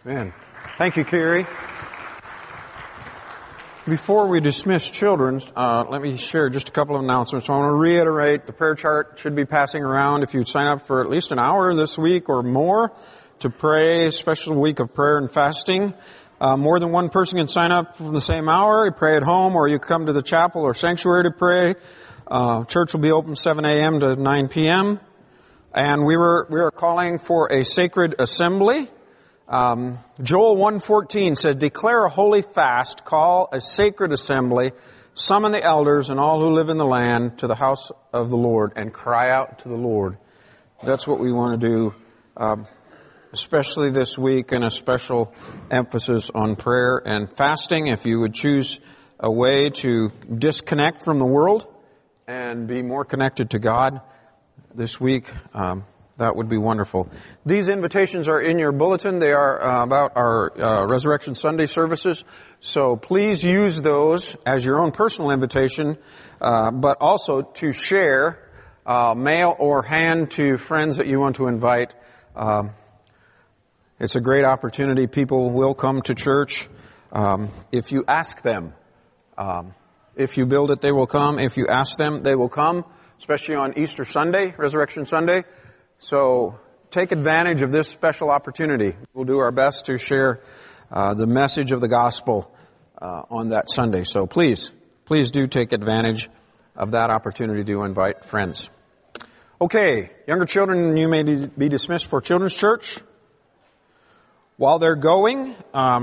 Amen. Thank you, Carrie. Before we dismiss children, let me share just a couple of announcements. I want to reiterate the prayer chart should be passing around if you'd sign up for at least an hour this week or more to pray, a special week of prayer and fasting. More than one person can sign up for the same hour. You pray at home or you come to the chapel or sanctuary to pray. Church will be open 7 a.m. to 9 p.m. And we are calling for a sacred assembly. Joel 1:14 said, "Declare a holy fast, call a sacred assembly, summon the elders and all who live in the land to the house of the Lord, and cry out to the Lord." That's what we want to do, especially this week, and a special emphasis on prayer and fasting. If you would choose a way to disconnect from the world and be more connected to God this week, that would be wonderful. These invitations are in your bulletin. They are about our Resurrection Sunday services. So please use those as your own personal invitation, but also to share, mail or hand to friends that you want to invite. It's a great opportunity. People will come to church if you ask them. If you build it, they will come. If you ask them, they will come, especially on Easter Sunday, Resurrection Sunday. So take advantage of this special opportunity. We'll do our best to share the message of the gospel on that Sunday. So please do take advantage of that opportunity to invite friends. Okay, younger children, you may be dismissed for Children's Church. While they're going,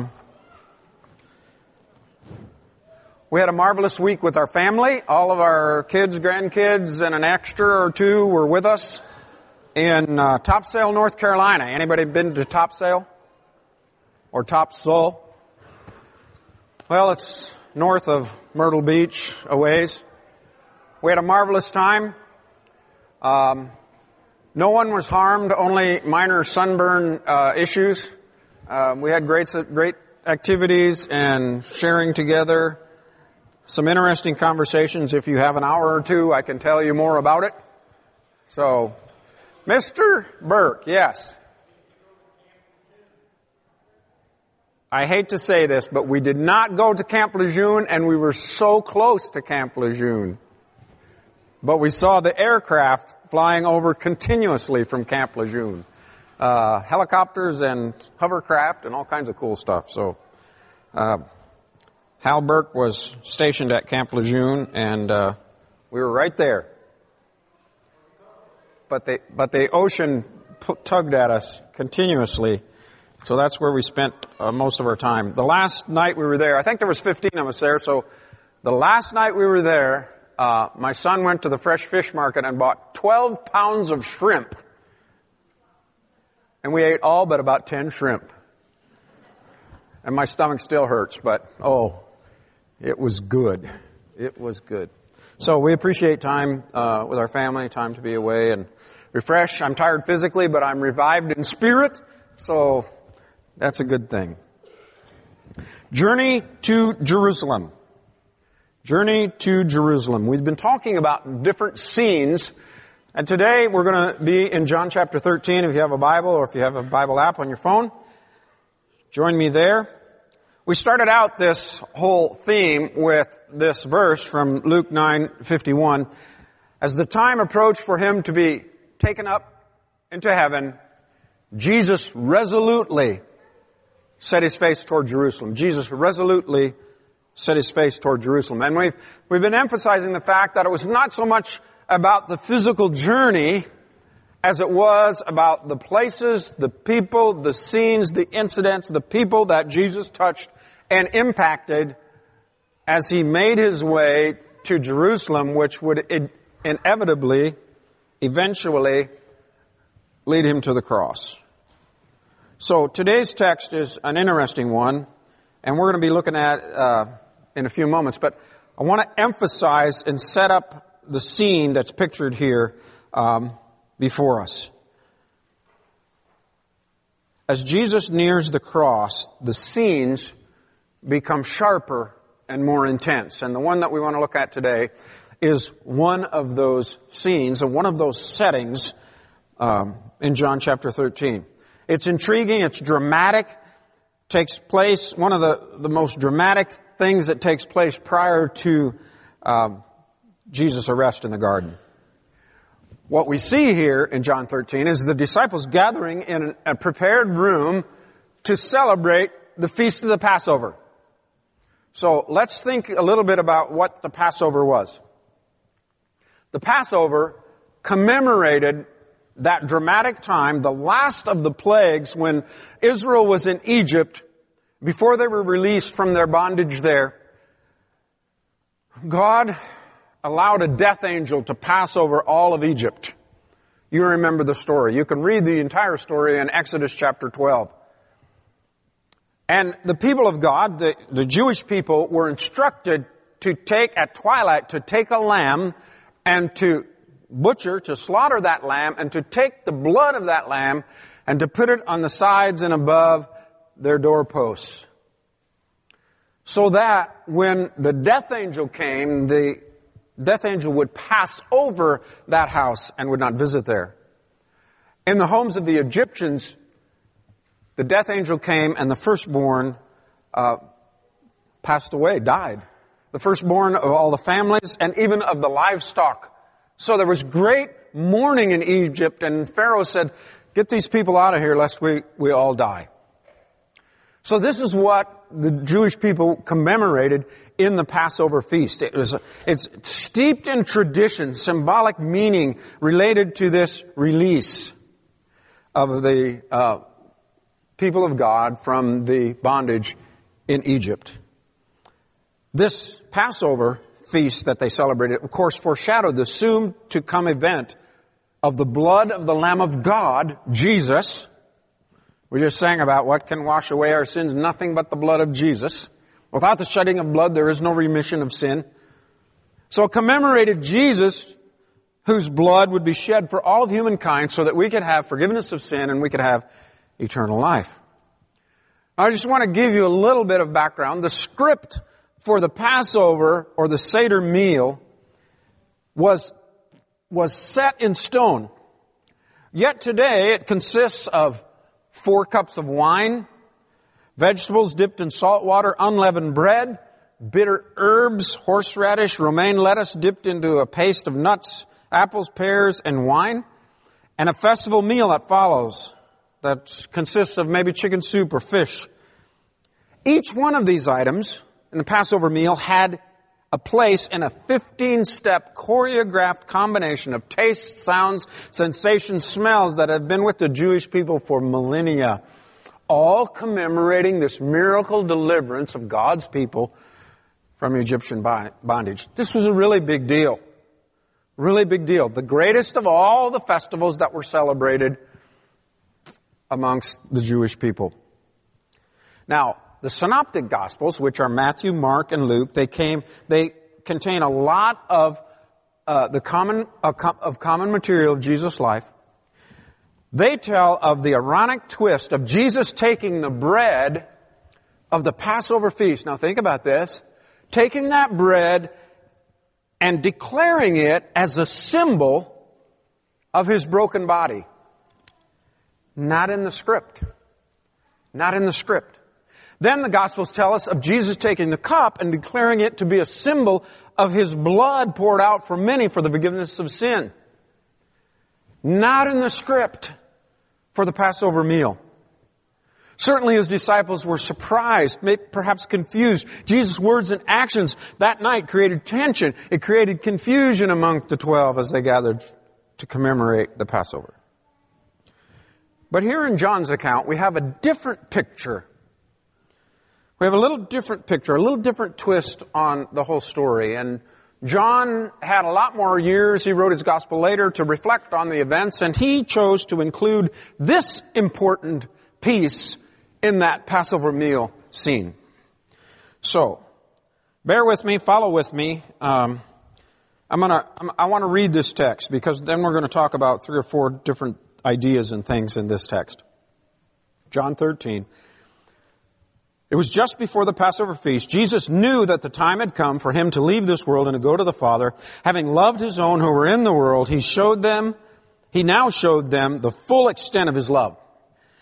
we had a marvelous week with our family. All of our kids, grandkids, and an extra or two were with us in Topsail, North Carolina. Anybody been to Topsail? Or Topsail? Well, it's north of Myrtle Beach a ways. We had a marvelous time. No one was harmed, only minor sunburn issues. We had great activities and sharing together. Some interesting conversations. If you have an hour or two, I can tell you more about it. So, Mr. Burke, yes. I hate to say this, but we did not go to Camp Lejeune, and we were so close to Camp Lejeune. But we saw the aircraft flying over continuously from Camp Lejeune. Helicopters and hovercraft and all kinds of cool stuff. So, Hal Burke was stationed at Camp Lejeune, and we were right there. But the ocean tugged at us continuously, so that's where we spent most of our time. The last night we were there, I think there was 15 of us there, so the last night we were there, my son went to the fresh fish market and bought 12 pounds of shrimp. And we ate all but about 10 shrimp. And my stomach still hurts, but it was good. It was good. So we appreciate time with our family, time to be away and refresh. I'm tired physically, but I'm revived in spirit, so that's a good thing. Journey to Jerusalem. Journey to Jerusalem. We've been talking about different scenes, and today we're going to be in John chapter 13. If you have a Bible or if you have a Bible app on your phone, join me there. We started out this whole theme with this verse from Luke 9:51. As the time approached for him to be taken up into heaven, Jesus resolutely set his face toward Jerusalem. Jesus resolutely set his face toward Jerusalem. And we've been emphasizing the fact that it was not so much about the physical journey as it was about the places, the people, the scenes, the incidents, the people that Jesus touched and impacted as he made his way to Jerusalem, which would inevitably, eventually, lead him to the cross. So today's text is an interesting one, and we're going to be looking at in a few moments, but I want to emphasize and set up the scene that's pictured here before us. As Jesus nears the cross, the scenes become sharper and more intense. And the one that we want to look at today is one of those scenes and one of those settings in John chapter 13. It's intriguing, it's dramatic, takes place, one of the most dramatic things that takes place prior to Jesus' arrest in the garden. What we see here in John 13 is the disciples gathering in a prepared room to celebrate the Feast of the Passover. So let's think a little bit about what the Passover was. The Passover commemorated that dramatic time, the last of the plagues when Israel was in Egypt, before they were released from their bondage there. God allowed a death angel to pass over all of Egypt. You remember the story. You can read the entire story in Exodus chapter 12. And the people of God, the Jewish people, were instructed to take, at twilight, to take a lamb and to butcher, to slaughter that lamb, and to take the blood of that lamb and to put it on the sides and above their doorposts. So that when the death angel came, the death angel would pass over that house and would not visit there. In the homes of the Egyptians, the death angel came and the firstborn passed away, died. The firstborn of all the families and even of the livestock. So there was great mourning in Egypt, and Pharaoh said, get these people out of here lest we all die. So this is what the Jewish people commemorated in the Passover feast. It's steeped in tradition, symbolic meaning related to this release of the people of God from the bondage in Egypt. This Passover feast that they celebrated, of course, foreshadowed the soon-to-come event of the blood of the Lamb of God, Jesus. We just sang about what can wash away our sins, nothing but the blood of Jesus. Without the shedding of blood, there is no remission of sin. So it commemorated Jesus, whose blood would be shed for all of humankind so that we could have forgiveness of sin and we could have eternal life. I just want to give you a little bit of background. The script for the Passover or the Seder meal was set in stone. Yet today it consists of 4 cups of wine, vegetables dipped in salt water, unleavened bread, bitter herbs, horseradish, romaine lettuce dipped into a paste of nuts, apples, pears, and wine, and a festival meal that follows that consists of maybe chicken soup or fish. Each one of these items in the Passover meal had a place in a 15-step choreographed combination of tastes, sounds, sensations, smells that have been with the Jewish people for millennia, all commemorating this miracle deliverance of God's people from Egyptian bondage. This was a really big deal. Really big deal. The greatest of all the festivals that were celebrated amongst the Jewish people. Now, the Synoptic Gospels, which are Matthew, Mark, and Luke, they contain a lot of common material of Jesus' life. They tell of the ironic twist of Jesus taking the bread of the Passover feast. Now think about this. Taking that bread and declaring it as a symbol of His broken body. Not in the script. Not in the script. Then the Gospels tell us of Jesus taking the cup and declaring it to be a symbol of His blood poured out for many for the forgiveness of sin. Not in the script for the Passover meal. Certainly His disciples were surprised, perhaps confused. Jesus' words and actions that night created tension. It created confusion among the 12 as they gathered to commemorate the Passover. But here in John's account, we have a different picture. We have a little different picture, a little different twist on the whole story. And John had a lot more years. He wrote his gospel later to reflect on the events, and he chose to include this important piece in that Passover meal scene. So, bear with me, follow with me. I want to read this text because then we're going to talk about 3 or 4 different ideas and things in this text. John 13. It was just before the Passover feast. Jesus knew that the time had come for Him to leave this world and to go to the Father. Having loved His own who were in the world, He now showed them the full extent of His love.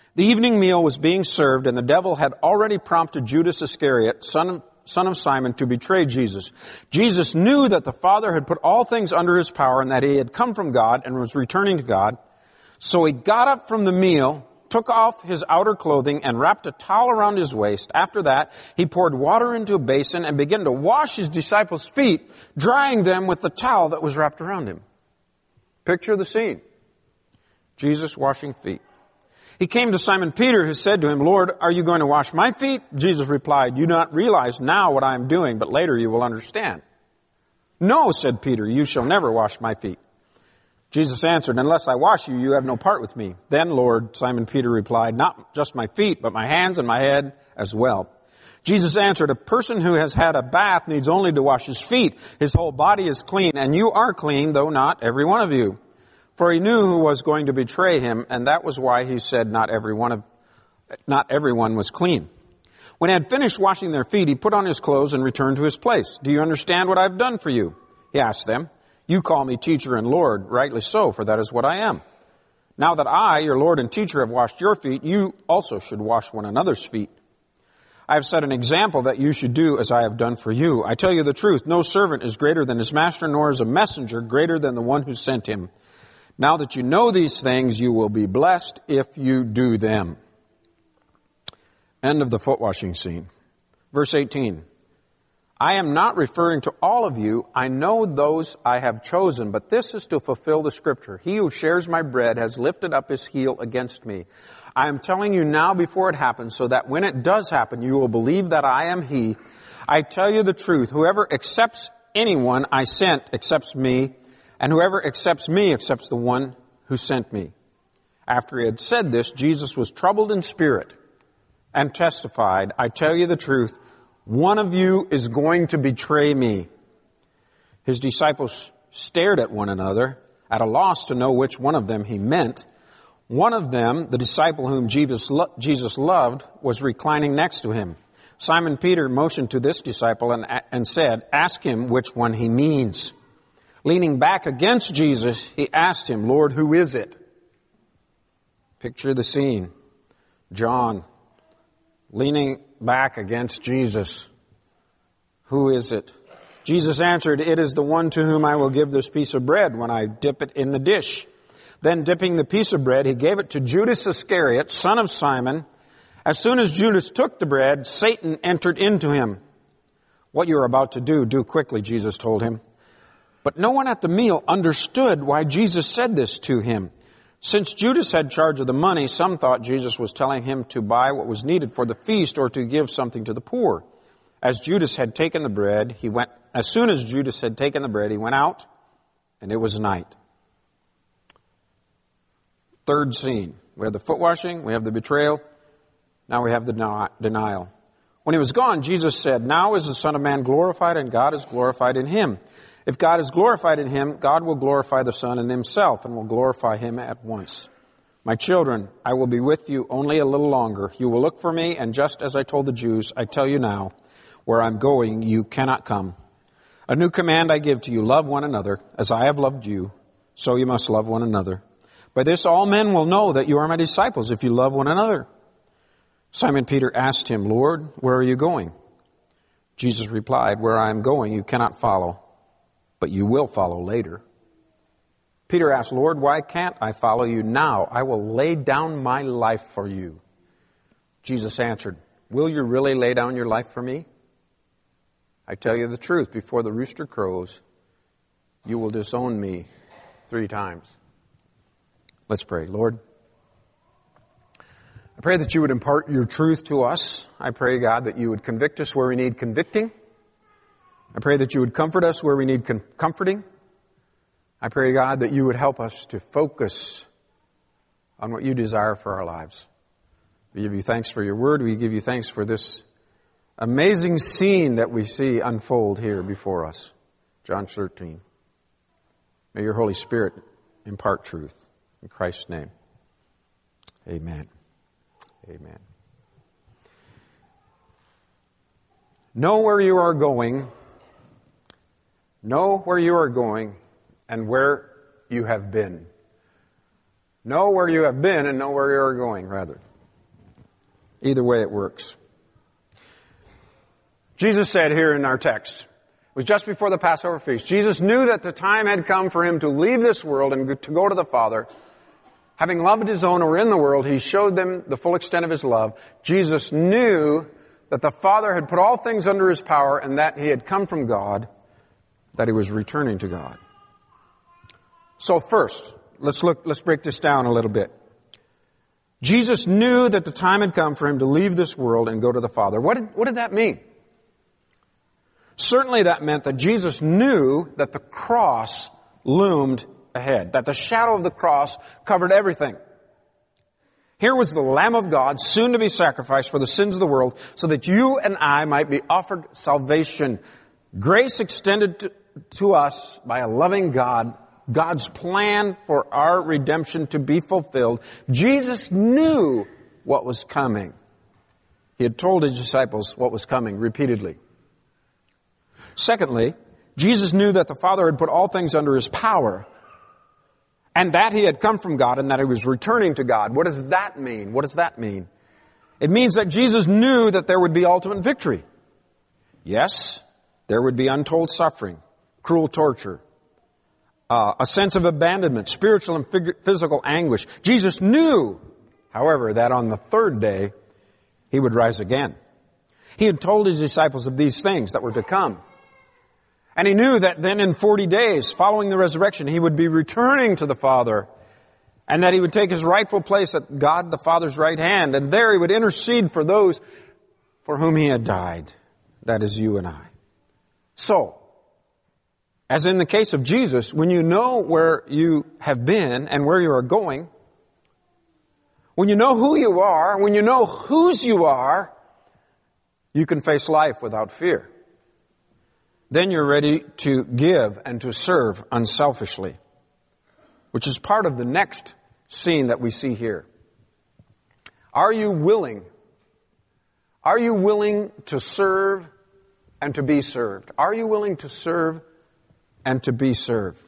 The evening meal was being served, and the devil had already prompted Judas Iscariot, son of Simon, to betray Jesus. Jesus knew that the Father had put all things under his power and that he had come from God and was returning to God. So he got up from the meal, took off his outer clothing, and wrapped a towel around his waist. After that, he poured water into a basin and began to wash his disciples' feet, drying them with the towel that was wrapped around him. Picture the scene. Jesus washing feet. He came to Simon Peter, who said to him, "Lord, are you going to wash my feet?" Jesus replied, "You do not realize now what I am doing, but later you will understand." "No," said Peter, "you shall never wash my feet." Jesus answered, "Unless I wash you, you have no part with me." "Then, Lord," Simon Peter replied, "not just my feet, but my hands and my head as well." Jesus answered, "A person who has had a bath needs only to wash his feet. His whole body is clean, and you are clean, though not every one of you." For he knew who was going to betray him, and that was why he said not everyone was clean. When he had finished washing their feet, he put on his clothes and returned to his place. "Do you understand what I have done for you?" he asked them. "You call me teacher and Lord, rightly so, for that is what I am. Now that I, your Lord and teacher, have washed your feet, you also should wash one another's feet. I have set an example that you should do as I have done for you. I tell you the truth, no servant is greater than his master, nor is a messenger greater than the one who sent him. Now that you know these things, you will be blessed if you do them." End of the foot washing scene. Verse 18. "I am not referring to all of you. I know those I have chosen, but this is to fulfill the scripture. He who shares my bread has lifted up his heel against me. I am telling you now before it happens, so that when it does happen, you will believe that I am he. I tell you the truth, whoever accepts anyone I sent accepts me, and whoever accepts me accepts the one who sent me." After he had said this, Jesus was troubled in spirit and testified, "I tell you the truth, one of you is going to betray me." His disciples stared at one another, at a loss to know which one of them he meant. One of them, the disciple whom Jesus loved, was reclining next to him. Simon Peter motioned to this disciple and said, "Ask him which one he means." Leaning back against Jesus, he asked him, "Lord, who is it?" Picture the scene. John leaning back against Jesus. "Who is it?" Jesus answered, "It is the one to whom I will give this piece of bread when I dip it in the dish." Then dipping the piece of bread, he gave it to Judas Iscariot, son of Simon. As soon as Judas took the bread, Satan entered into him. "What you are about to do quickly," Jesus told him. But no one at the meal understood why Jesus said this to him. Since Judas had charge of the money, some thought Jesus was telling him to buy what was needed for the feast or to give something to the poor. As soon as Judas had taken the bread, he went out, and it was night. Third scene. We have the foot washing, we have the betrayal, now we have the denial. When he was gone, Jesus said, "Now is the Son of Man glorified, and God is glorified in him. If God is glorified in him, God will glorify the Son in himself and will glorify him at once. My children, I will be with you only a little longer. You will look for me, and just as I told the Jews, I tell you now, where I'm going, you cannot come. A new command I give to you, love one another. As I have loved you, so you must love one another. By this all men will know that you are my disciples, if you love one another." Simon Peter asked him, "Lord, where are you going?" Jesus replied, "Where I am going, you cannot follow, but you will follow later." Peter asked, "Lord, why can't I follow you now? I will lay down my life for you." Jesus answered, "Will you really lay down your life for me? I tell you the truth, before the rooster crows, you will disown me 3 times. Let's pray. Lord, I pray that you would impart your truth to us. I pray, God, that you would convict us where we need convicting. I pray that you would comfort us where we need comforting. I pray, God, that you would help us to focus on what you desire for our lives. We give you thanks for your word. We give you thanks for this amazing scene that we see unfold here before us. John 13. May your Holy Spirit impart truth. In Christ's name, amen. Amen. Know where you are going. Know where you are going and where you have been. Know where you have been and know where you are going, rather. Either way it works. Jesus said here in our text, it was just before the Passover feast, Jesus knew that the time had come for him to leave this world and to go to the Father. Having loved his own who were in the world, he showed them the full extent of his love. Jesus knew that the Father had put all things under his power and that he had come from God, that he was returning to God. So first, let's break this down a little bit. Jesus knew that the time had come for him to leave this world and go to the Father. What did that mean? Certainly that meant that Jesus knew that the cross loomed ahead, that the shadow of the cross covered everything. Here was the Lamb of God, soon to be sacrificed for the sins of the world, so that you and I might be offered salvation. Grace extended to us by a loving God, God's plan for our redemption to be fulfilled. Jesus knew what was coming. He had told his disciples what was coming repeatedly. Secondly, Jesus knew that the Father had put all things under his power, and that he had come from God and that he was returning to God. What does that mean? What does that mean? It means that Jesus knew that there would be ultimate victory. Yes, there would be untold suffering, cruel torture, a sense of abandonment, spiritual and physical anguish. Jesus knew, however, that on the third day, he would rise again. He had told his disciples of these things that were to come. And he knew that then in 40 days, following the resurrection, he would be returning to the Father, and that he would take his rightful place at God the Father's right hand, and there he would intercede for those for whom he had died. That is you and I. So, as in the case of Jesus, when you know where you have been and where you are going, when you know who you are, when you know whose you are, you can face life without fear. Then you're ready to give and to serve unselfishly, which is part of the next scene that we see here. Are you willing? Are you willing to serve and to be served? Are you willing to serve and to be served?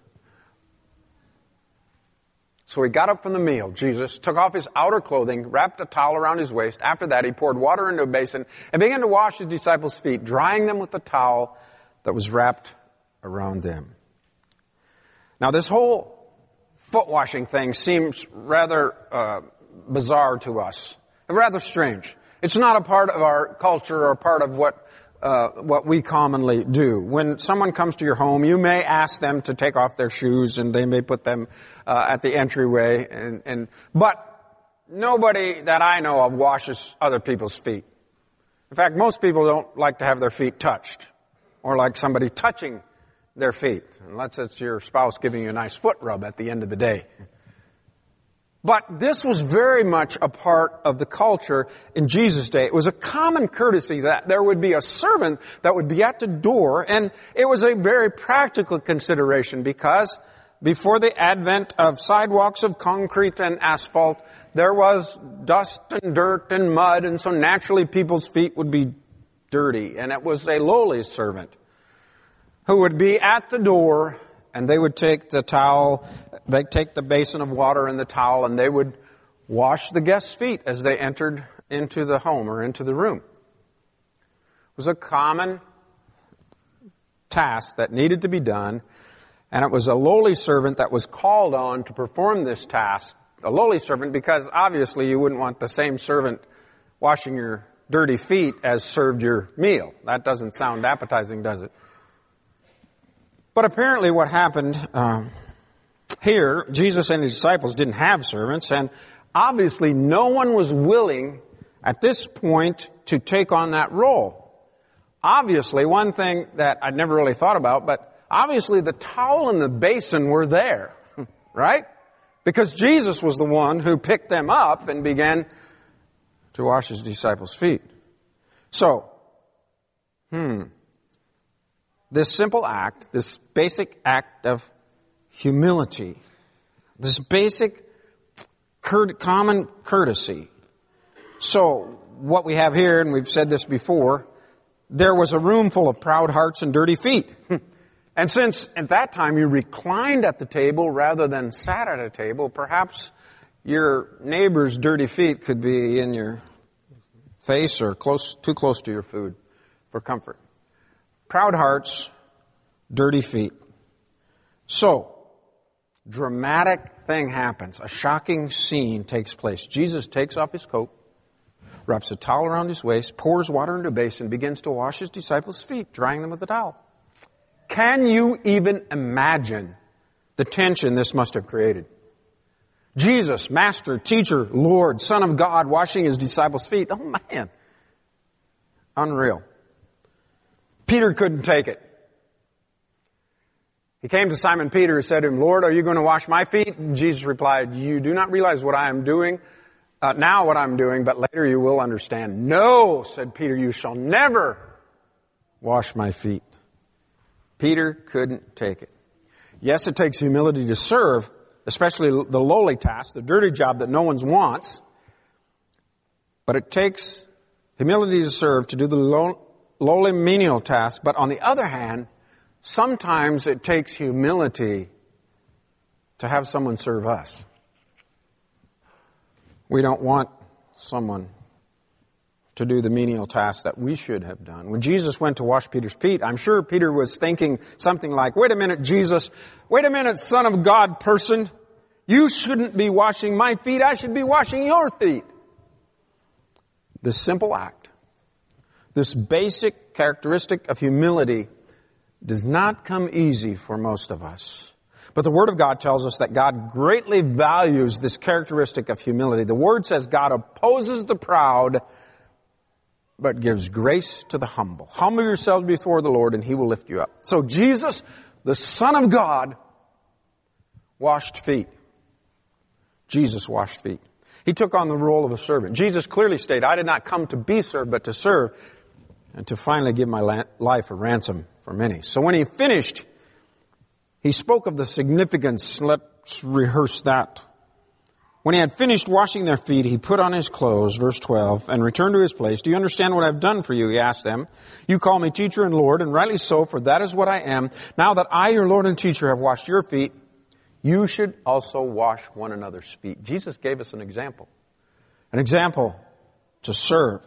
So he got up from the meal, Jesus, took off his outer clothing, wrapped a towel around his waist. After that, he poured water into a basin and began to wash his disciples' feet, drying them with the towel that was wrapped around them. Now, this whole foot washing thing seems rather bizarre to us, rather strange. It's not a part of our culture or a part of what we commonly do. When someone comes to your home, you may ask them to take off their shoes, and they may put them at the entryway. But nobody that I know of washes other people's feet. In fact, most people don't like to have their feet touched, or like somebody touching their feet, unless it's your spouse giving you a nice foot rub at the end of the day. But this was very much a part of the culture in Jesus' day. It was a common courtesy that there would be a servant that would be at the door, and it was a very practical consideration because before the advent of sidewalks of concrete and asphalt, there was dust and dirt and mud, and so naturally people's feet would be dirty, and it was a lowly servant who would be at the door, and they would take the towel, they'd take the basin of water and the towel, and they would wash the guests' feet as they entered into the home or into the room. It was a common task that needed to be done, and it was a lowly servant that was called on to perform this task. A lowly servant, because obviously you wouldn't want the same servant washing your dirty feet as served your meal. That doesn't sound appetizing, does it? But apparently what happened here, Jesus and his disciples didn't have servants, and obviously no one was willing at this point to take on that role. Obviously, one thing that I'd never really thought about, but obviously the towel and the basin were there, right? Because Jesus was the one who picked them up and began to wash his disciples' feet. So, this simple act, this basic act of humility, this basic common courtesy. So, what we have here, and we've said this before, there was a room full of proud hearts and dirty feet. And since at that time you reclined at the table rather than sat at a table, perhaps your neighbor's dirty feet could be in your face or too close to your food for comfort. Proud hearts, dirty feet. So, dramatic thing happens. A shocking scene takes place. Jesus takes off his coat, wraps a towel around his waist, pours water into a basin, begins to wash his disciples' feet, drying them with the towel. Can you even imagine the tension this must have created? Jesus, Master, Teacher, Lord, Son of God, washing his disciples' feet. Oh man. Unreal. Peter couldn't take it. He came to Simon Peter and said to him, Lord, are you going to wash my feet? And Jesus replied, you do not realize what I am doing, now what I'm doing, but later you will understand. No, said Peter, you shall never wash my feet. Peter couldn't take it. Yes, it takes humility to serve, especially the lowly task, the dirty job that no one wants. But it takes humility to serve, to do the lowly menial task. But on the other hand, sometimes it takes humility to have someone serve us. We don't want someone to do the menial task that we should have done. When Jesus went to wash Peter's feet, I'm sure Peter was thinking something like, wait a minute, Jesus, wait a minute, Son of God person, you shouldn't be washing my feet, I should be washing your feet. This simple act, this basic characteristic of humility does not come easy for most of us. But the Word of God tells us that God greatly values this characteristic of humility. The Word says God opposes the proud, but gives grace to the humble. Humble yourselves before the Lord, and He will lift you up. So Jesus, the Son of God, washed feet. Jesus washed feet. He took on the role of a servant. Jesus clearly stated, I did not come to be served, but to serve, and to finally give my life a ransom for many. So when He finished, He spoke of the significance. Let's rehearse that. When He had finished washing their feet, He put on His clothes, verse 12, and returned to His place. Do you understand what I've done for you? He asked them. You call me teacher and Lord, and rightly so, for that is what I am. Now that I, your Lord and teacher, have washed your feet, you should also wash one another's feet. Jesus gave us an example to serve.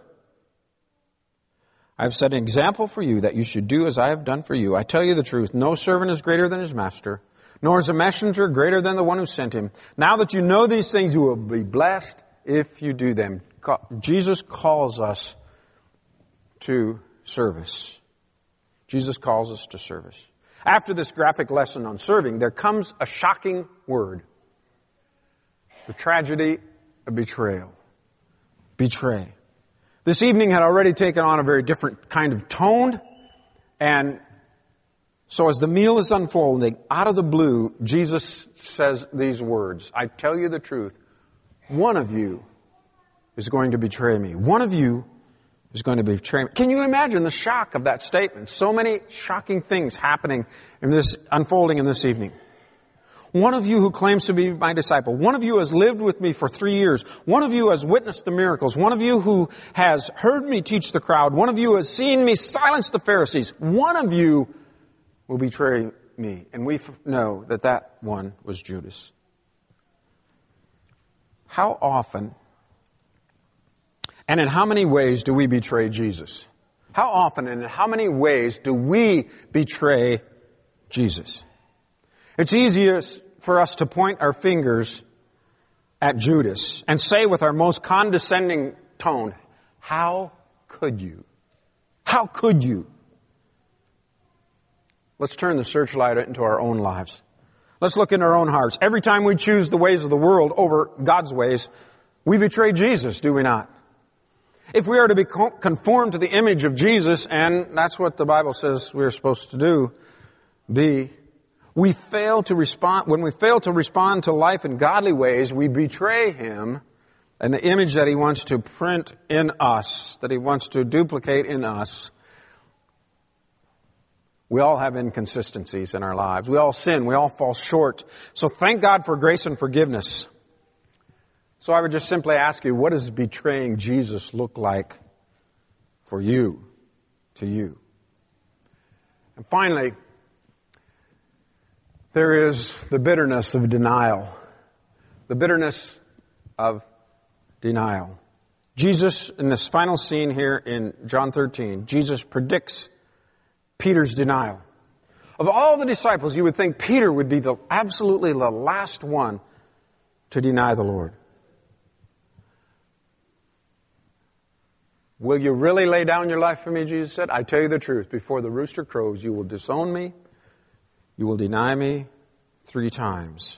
I've set an example for you that you should do as I have done for you. I tell you the truth, no servant is greater than his master, nor is a messenger greater than the one who sent him. Now that you know these things, you will be blessed if you do them. Jesus calls us to service. Jesus calls us to service. After this graphic lesson on serving, there comes a shocking word. The tragedy of betrayal. Betray. This evening had already taken on a very different kind of tone, and so as the meal is unfolding, out of the blue, Jesus says these words, I tell you the truth, one of you is going to betray me. One of you is going to betray me. Can you imagine the shock of that statement? So many shocking things happening in this, unfolding in this evening. One of you who claims to be my disciple. One of you has lived with me for 3 years. One of you has witnessed the miracles. One of you who has heard me teach the crowd. One of you has seen me silence the Pharisees. One of you will betray me. And we know that that one was Judas. How often and in how many ways do we betray Jesus? How often and in how many ways do we betray Jesus? It's easiest for us to point our fingers at Judas and say with our most condescending tone, how could you? How could you? Let's turn the searchlight into our own lives. Let's look in our own hearts. Every time we choose the ways of the world over God's ways, we betray Jesus, do we not? If we are to be conformed to the image of Jesus, and that's what the Bible says we're supposed to do, when we fail to respond to life in godly ways, we betray Him and the image that He wants to print in us, that He wants to duplicate in us. We all have inconsistencies in our lives. We all sin. We all fall short. So thank God for grace and forgiveness. So I would just simply ask you, what does betraying Jesus look like for you, to you? And finally, there is the bitterness of denial. The bitterness of denial. Jesus, in this final scene here in John 13, Jesus predicts Peter's denial. Of all the disciples, you would think Peter would be absolutely the last one to deny the Lord. Will you really lay down your life for me, Jesus said? I tell you the truth, before the rooster crows, you will disown me, you will deny me 3 times.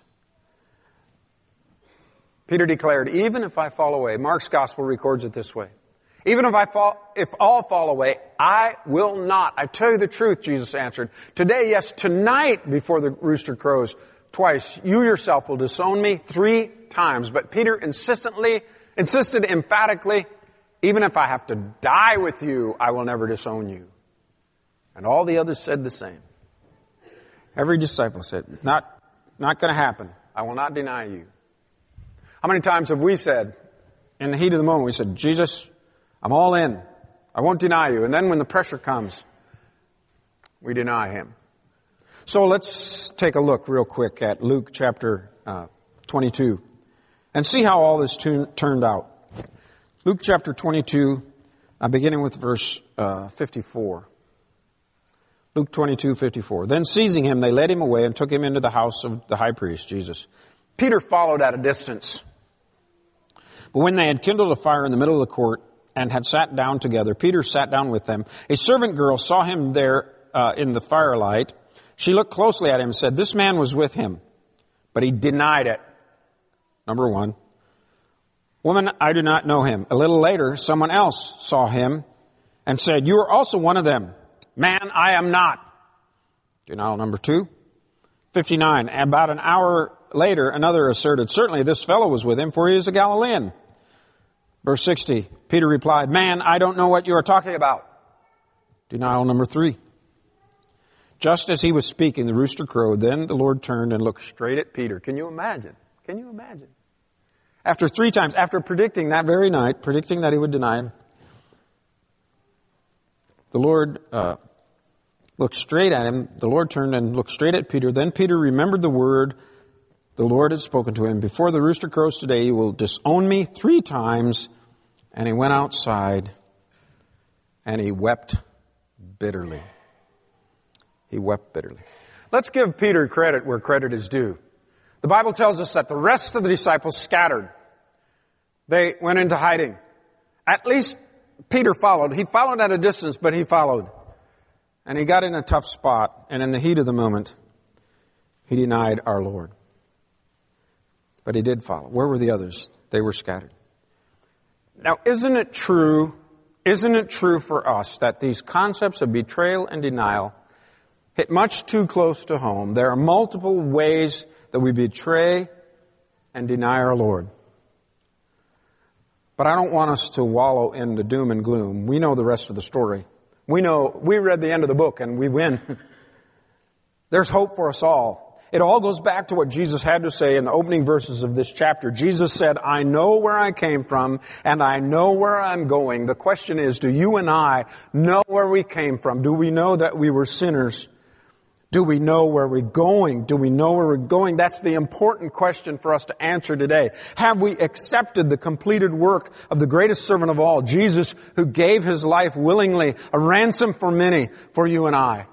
Peter declared, even if I fall away, Mark's gospel records it this way. Even if all fall away, I will not. I tell you the truth, Jesus answered. Today, yes, tonight, before the rooster crows twice, you yourself will disown me 3 times. But Peter insisted emphatically, even if I have to die with you, I will never disown you. And all the others said the same. Every disciple said, not going to happen. I will not deny you. How many times have we said, in the heat of the moment, we said, Jesus, I'm all in. I won't deny you. And then when the pressure comes, we deny him. So let's take a look real quick at Luke chapter 22 and see how all this turned out. Luke chapter 22, beginning with verse 54. Luke 22:54. Then seizing him, they led him away and took him into the house of the high priest, Jesus. Peter followed at a distance. But when they had kindled a fire in the middle of the court and had sat down together, Peter sat down with them. A servant girl saw him there in the firelight. She looked closely at him and said, this man was with him. But he denied it. Number 1. Woman, I do not know him. A little later, someone else saw him and said, you are also one of them. Man, I am not. Denial number 2. 59. About an hour later, another asserted, certainly this fellow was with him, for he is a Galilean. Verse 60. Peter replied, man, I don't know what you are talking about. Denial number 3. Just as he was speaking, the rooster crowed. Then the Lord turned and looked straight at Peter. Can you imagine? Can you imagine? After 3 times, after predicting that very night, predicting that he would deny him, the Lord looked straight at him. The Lord turned and looked straight at Peter. Then Peter remembered the word the Lord had spoken to him. Before the rooster crows today, you will disown me 3 times. And he went outside and he wept bitterly. He wept bitterly. Let's give Peter credit where credit is due. The Bible tells us that the rest of the disciples scattered. They went into hiding. At least Peter followed. He followed at a distance, but he followed. And he got in a tough spot. And in the heat of the moment, he denied our Lord. But he did follow. Where were the others? They were scattered. Now, isn't it true for us that these concepts of betrayal and denial hit much too close to home? There are multiple ways that we betray and deny our Lord. But I don't want us to wallow in the doom and gloom. We know the rest of the story. We read the end of the book and we win. There's hope for us all. It all goes back to what Jesus had to say in the opening verses of this chapter. Jesus said, I know where I came from and I know where I'm going. The question is, do you and I know where we came from? Do we know that we were sinners? Do we know where we're going? Do we know where we're going? That's the important question for us to answer today. Have we accepted the completed work of the greatest servant of all, Jesus, who gave his life willingly, a ransom for many, for you and I?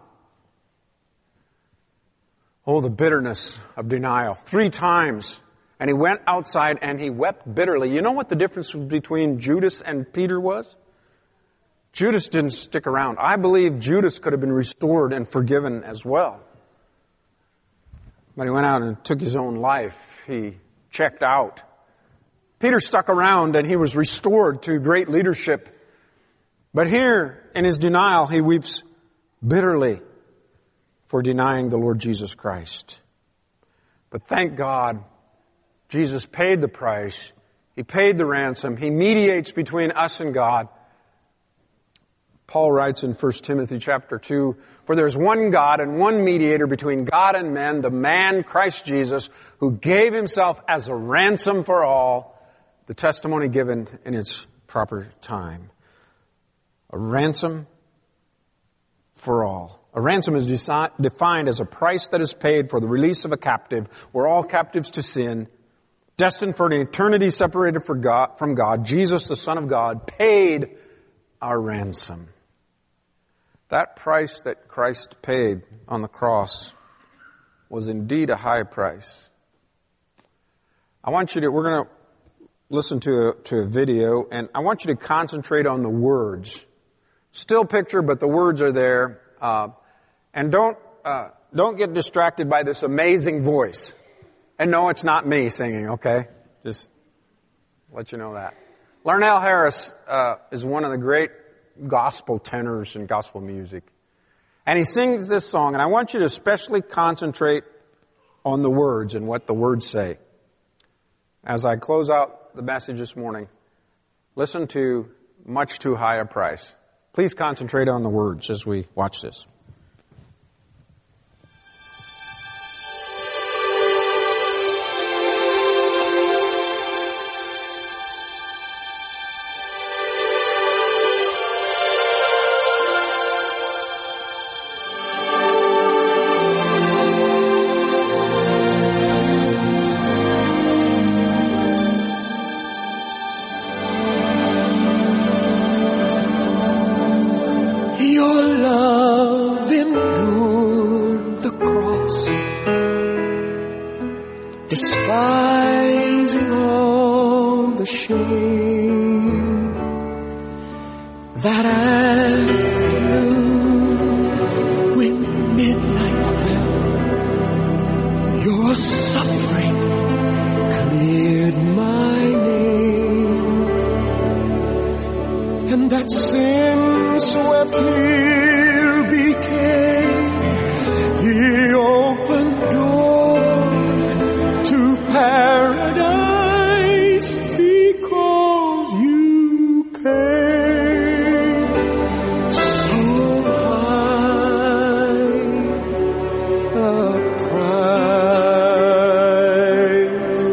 Oh, the bitterness of denial. 3 times. And he went outside and he wept bitterly. You know what the difference between Judas and Peter was? Judas didn't stick around. I believe Judas could have been restored and forgiven as well. But he went out and took his own life. He checked out. Peter stuck around and he was restored to great leadership. But here, in his denial, he weeps bitterly for denying the Lord Jesus Christ. But thank God, Jesus paid the price. He paid the ransom. He mediates between us and God. Paul writes in 1 Timothy chapter 2, for there's one God and one mediator between God and men, the man Christ Jesus, who gave himself as a ransom for all, the testimony given in its proper time. A ransom for all. A ransom is defined as a price that is paid for the release of a captive. We're all captives to sin, destined for an eternity separated from God, Jesus, the Son of God, paid our ransom. That price that Christ paid on the cross was indeed a high price. We're going to listen to a video, and I want you to concentrate on the words. Still picture, but the words are there. And don't get distracted by this amazing voice. And no, it's not me singing, okay? Just let you know that. Larnell Harris is one of the great gospel tenors in gospel music. And he sings this song, and I want you to especially concentrate on the words and what the words say. As I close out the message this morning, listen to Much Too High a Price. Please concentrate on the words as we watch this. Despising all the shame that afternoon when midnight fell, your suffering cleared my name, and that sin-swept hill became the open door to paradise because you came so high a price.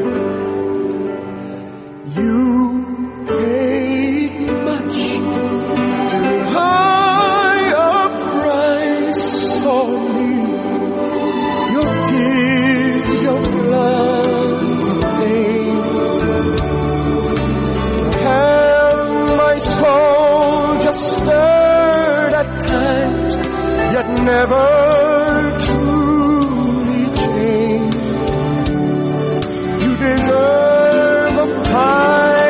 You paid much too high a price for me. Your tears, your blood, your pain, to have my soul just stirred at times, yet never truly changed. You deserve a fine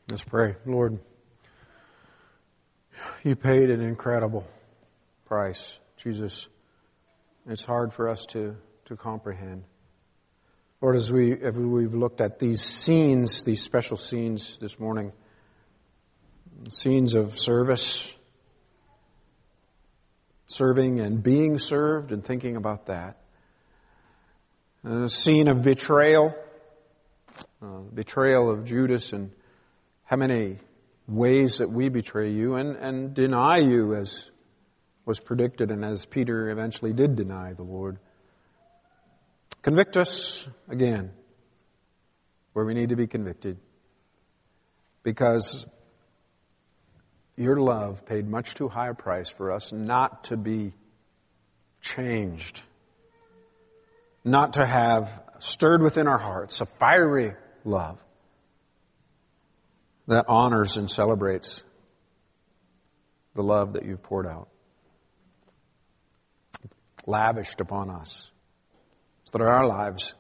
Let's pray. Lord, you paid an incredible price, Jesus. It's hard for us to comprehend. Lord, as we've looked at these scenes, these special scenes this morning, scenes of service, serving and being served and thinking about that. A scene of betrayal of Judas, and how many ways that we betray you and deny you, as was predicted and as Peter eventually did deny the Lord. Convict us again where we need to be convicted, because your love paid much too high a price for us not to be changed, not to have stirred within our hearts a fiery love that honors and celebrates the love that you've poured out, lavished upon us, so that our lives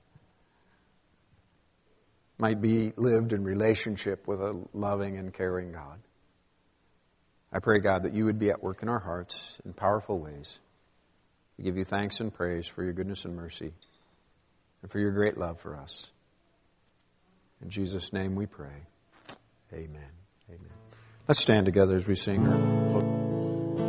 might be lived in relationship with a loving and caring God. I pray, God, that you would be at work in our hearts in powerful ways. We give you thanks and praise for your goodness and mercy and for your great love for us. In Jesus' name we pray. Amen. Amen. Let's stand together as we sing our